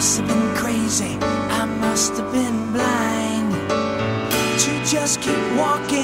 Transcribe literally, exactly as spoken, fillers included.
must have been crazy, I must have been blind to just keep walking